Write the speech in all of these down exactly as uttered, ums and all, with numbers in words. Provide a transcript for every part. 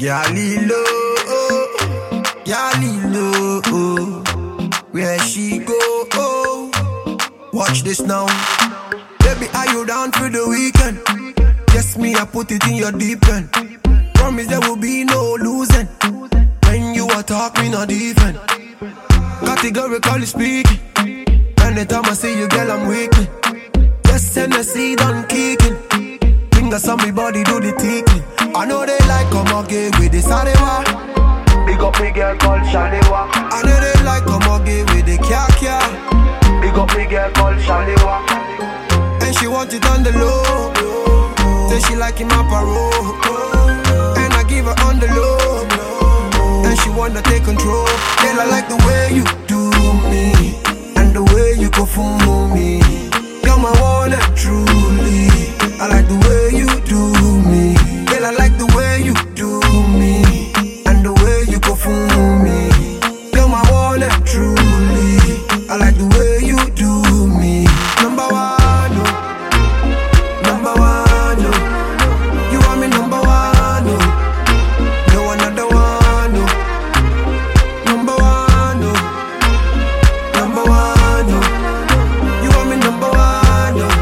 Galilo, Galilo, where she go? Oh, watch this now. Baby, are you down for the weekend? Yes, me, I put it in your deep end. Promise there will be no losing. When you attack me, not even. Categorically speaking. Anytime I see you, girl, I'm weakling. Just send a seed on kicking. Fingers on me body, do the tickling. I know they like come again with the Sarewa. Big up me girl called Shalewa. I know they like come again with the Kya Kya. Big up me girl called Shalewa. And she want it on the low. Say she like him up a roll. And I give her on the low. And she wanna take control. Girl, I like the way you do me. And the way you go for me. You're my one and truly. I like the way you do me. Girl, I like the way you do me. And the way you go for me. You're my one and truly. I like the way you do me. Number one, no. Number one, no. You want me number one, no. No another one, no. Number one, no. Number one, no. You want me number one, no.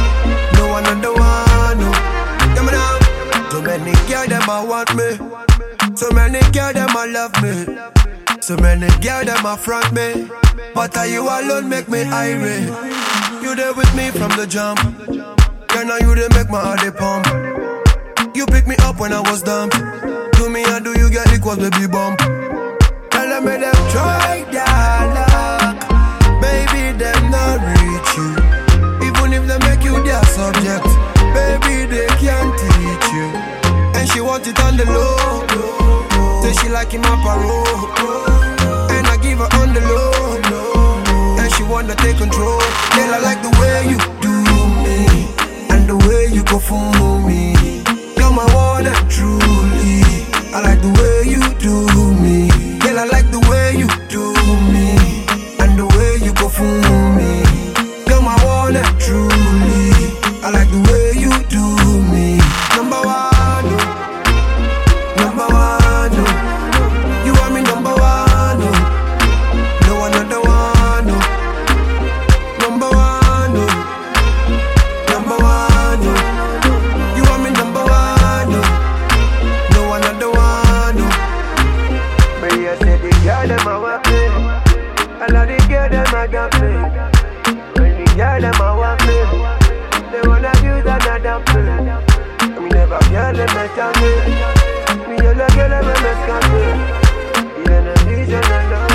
No another one, no. Come on now. So many girls them a want me. So many girls them a love me. So many girls them a front me. But are you alone make me irate? You there with me from the jump. Girl, now you they make my heart they pump. You pick me up when I was dumb. Do me and do you get equals baby bump. Tell them make them try their luck. Baby them not reach you. Even if they make you their subject, baby they can't teach you. And she want it on the low. Say she like him up a roll. And I give her on the low. And she wanna take control. Girl, I like the way you do me. And the way you go for me. You're my one and truly. I like the way you do me. Girl, I like the way you do me. And the way you go for me. You're my one and truly. I like the way you do me. Number one, no. Number one, no. You want me number one, no. No another one, no. Number one, no. Number one, no. You want me number one, no. No another one, no. But you say the girl them a want me. I love the girl them a got me. When the girl them a want me, they wanna use another me. Me never girl them a tell me. Me yellow girl them a scan me. The enemies and I know.